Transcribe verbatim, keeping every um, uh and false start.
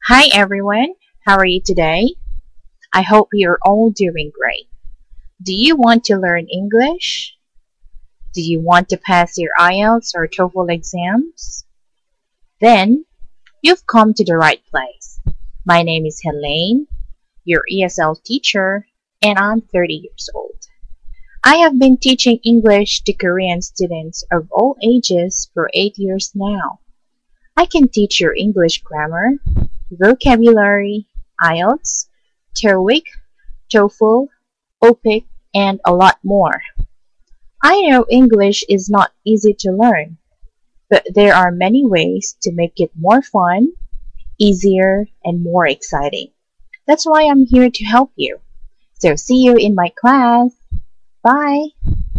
Hi everyone, how are you today? I hope you're all doing great. Do you want to learn English? Do you want to pass your I E L T S or TOEFL exams? Then you've come to the right place. My name is Helene, your E S L teacher, and I'm thirty years old. I have been teaching English to Korean students of all ages for eight years now. I can teach your English grammar, vocabulary, I E L T S, TOEIC, TOEFL, O P I C, and a lot more. I know English is not easy to learn, but there are many ways to make it more fun, easier, and more exciting. That's why I'm here to help you. So see you in my class. Bye!